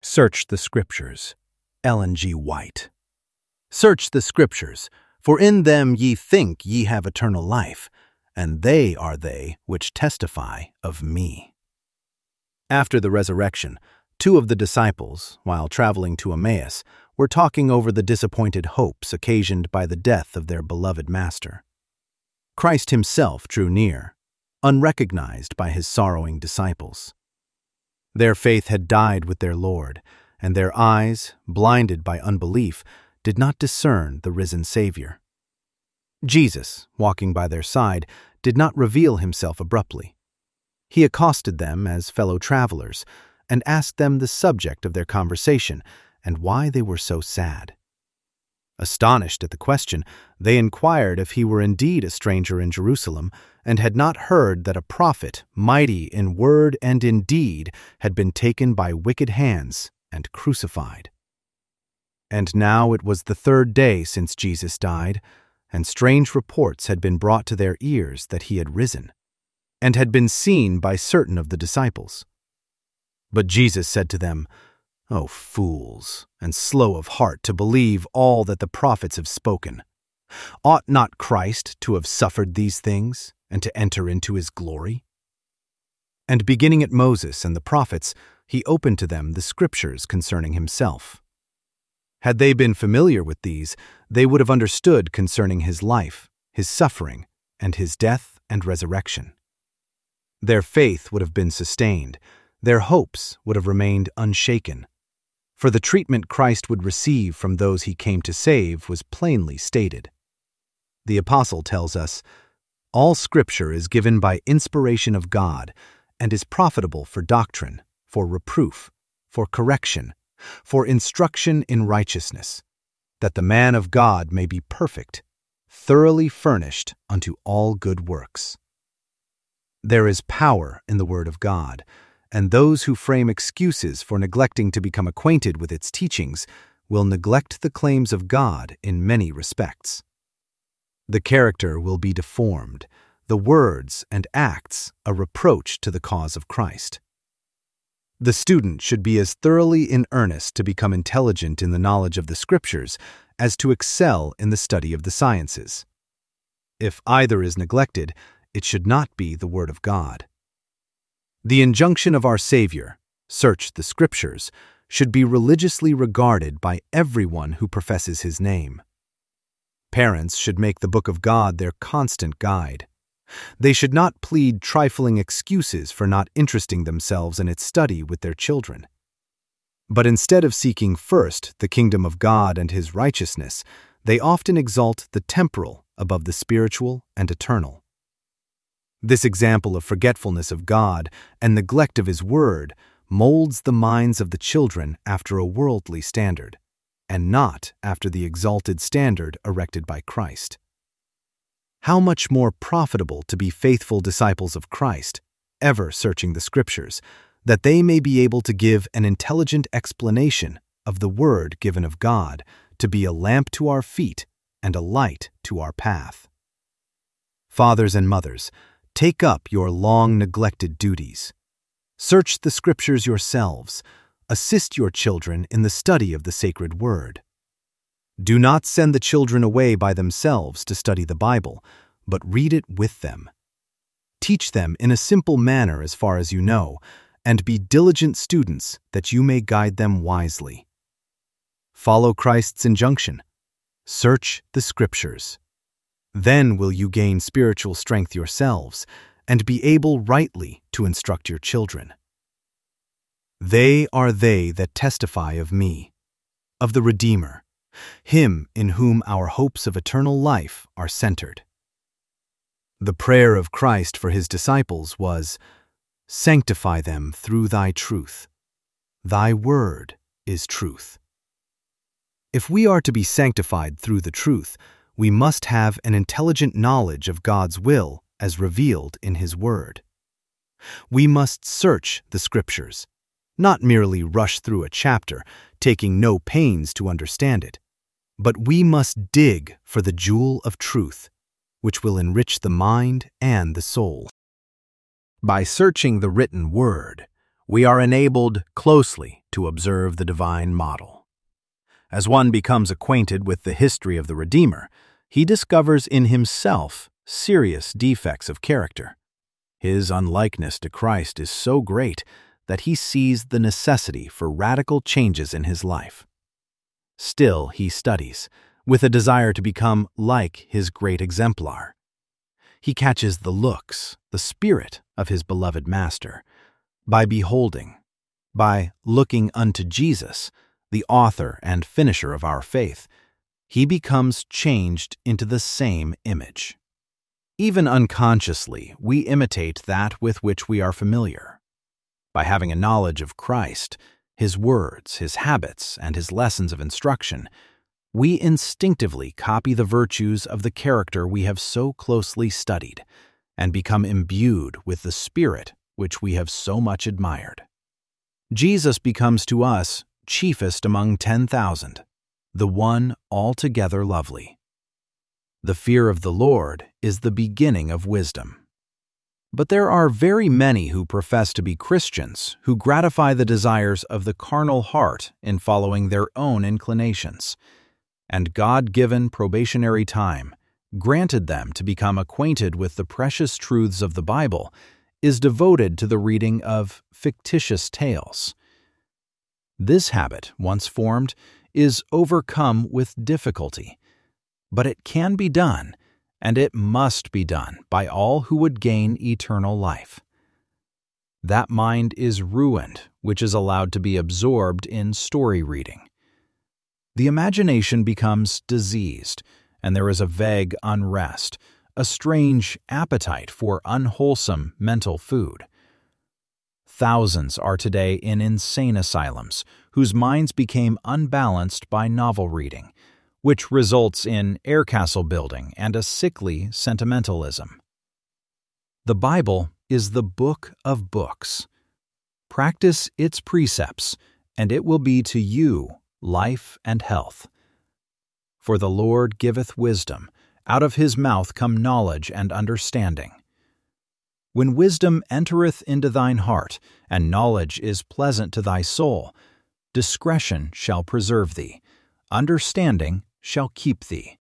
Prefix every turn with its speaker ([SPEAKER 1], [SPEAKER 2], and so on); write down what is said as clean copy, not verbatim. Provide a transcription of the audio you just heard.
[SPEAKER 1] Search the Scriptures. Ellen G. White. Search the Scriptures, for in them ye think ye have eternal life, and they are they which testify of me. After the resurrection, 2 of the disciples, while traveling to Emmaus, were talking over the disappointed hopes occasioned by the death of their beloved Master. Christ himself drew near, unrecognized by his sorrowing disciples. Their faith had died with their Lord, and their eyes, blinded by unbelief, did not discern the risen Savior. Jesus, walking by their side, did not reveal himself abruptly. He accosted them as fellow travelers and asked them the subject of their conversation and why they were so sad. Astonished at the question, they inquired if he were indeed a stranger in Jerusalem and had not heard that a prophet, mighty in word and in deed, had been taken by wicked hands and crucified. And now it was the 3rd day since Jesus died, and strange reports had been brought to their ears that he had risen, and had been seen by certain of the disciples. But Jesus said to them, "O fools, and slow of heart to believe all that the prophets have spoken. Ought not Christ to have suffered these things, and to enter into his glory?" And beginning at Moses and the prophets, he opened to them the Scriptures concerning himself. Had they been familiar with these, they would have understood concerning his life, his suffering, and his death and resurrection. Their faith would have been sustained, their hopes would have remained unshaken, for the treatment Christ would receive from those he came to save was plainly stated. The Apostle tells us, "All Scripture is given by inspiration of God, and is profitable for doctrine, for reproof, for correction, for instruction in righteousness, that the man of God may be perfect, thoroughly furnished unto all good works." There is power in the Word of God, and those who frame excuses for neglecting to become acquainted with its teachings will neglect the claims of God in many respects. The character will be deformed, the words and acts a reproach to the cause of Christ. The student should be as thoroughly in earnest to become intelligent in the knowledge of the Scriptures as to excel in the study of the sciences. If either is neglected, it should not be the Word of God. The injunction of our Savior, "Search the Scriptures," should be religiously regarded by everyone who professes his name. Parents should make the Book of God their constant guide. They should not plead trifling excuses for not interesting themselves in its study with their children. But instead of seeking first the kingdom of God and his righteousness, they often exalt the temporal above the spiritual and eternal. This example of forgetfulness of God and neglect of his word molds the minds of the children after a worldly standard, and not after the exalted standard erected by Christ. How much more profitable to be faithful disciples of Christ, ever searching the Scriptures, that they may be able to give an intelligent explanation of the word given of God, to be a lamp to our feet and a light to our path. Fathers and mothers, take up your long-neglected duties. Search the Scriptures yourselves. Assist your children in the study of the sacred word. Do not send the children away by themselves to study the Bible, but read it with them. Teach them in a simple manner as far as you know, and be diligent students that you may guide them wisely. Follow Christ's injunction. Search the Scriptures. Then will you gain spiritual strength yourselves and be able rightly to instruct your children. They are they that testify of me, of the Redeemer, him in whom our hopes of eternal life are centered. The prayer of Christ for his disciples was, "Sanctify them through thy truth. Thy word is truth." If we are to be sanctified through the truth, we must have an intelligent knowledge of God's will as revealed in his word. We must search the Scriptures, not merely rush through a chapter, taking no pains to understand it, but we must dig for the jewel of truth, which will enrich the mind and the soul. By searching the written word, we are enabled closely to observe the divine model. As one becomes acquainted with the history of the Redeemer, he discovers in himself serious defects of character. His unlikeness to Christ is so great that he sees the necessity for radical changes in his life. Still, he studies, with a desire to become like his great exemplar. He catches the looks, the spirit of his beloved Master. By beholding, by looking unto Jesus, the author and finisher of our faith, he becomes changed into the same image. Even unconsciously, we imitate that with which we are familiar. By having a knowledge of Christ, his words, his habits, and his lessons of instruction, we instinctively copy the virtues of the character we have so closely studied and become imbued with the spirit which we have so much admired. Jesus becomes to us chiefest among 10,000, the one altogether lovely. The fear of the Lord is the beginning of wisdom. But there are very many who profess to be Christians who gratify the desires of the carnal heart in following their own inclinations, and God-given probationary time, granted them to become acquainted with the precious truths of the Bible, is devoted to the reading of fictitious tales. This habit, once formed, is overcome with difficulty, but it can be done, and it must be done by all who would gain eternal life. That mind is ruined which is allowed to be absorbed in story reading. The imagination becomes diseased, and there is a vague unrest, a strange appetite for unwholesome mental food. Thousands are today in insane asylums whose minds became unbalanced by novel reading, which results in air castle building and a sickly sentimentalism. The Bible is the book of books. Practice its precepts, and it will be to you life and health. For the Lord giveth wisdom, out of his mouth come knowledge and understanding. When wisdom entereth into thine heart, and knowledge is pleasant to thy soul, discretion shall preserve thee, understanding shall keep thee.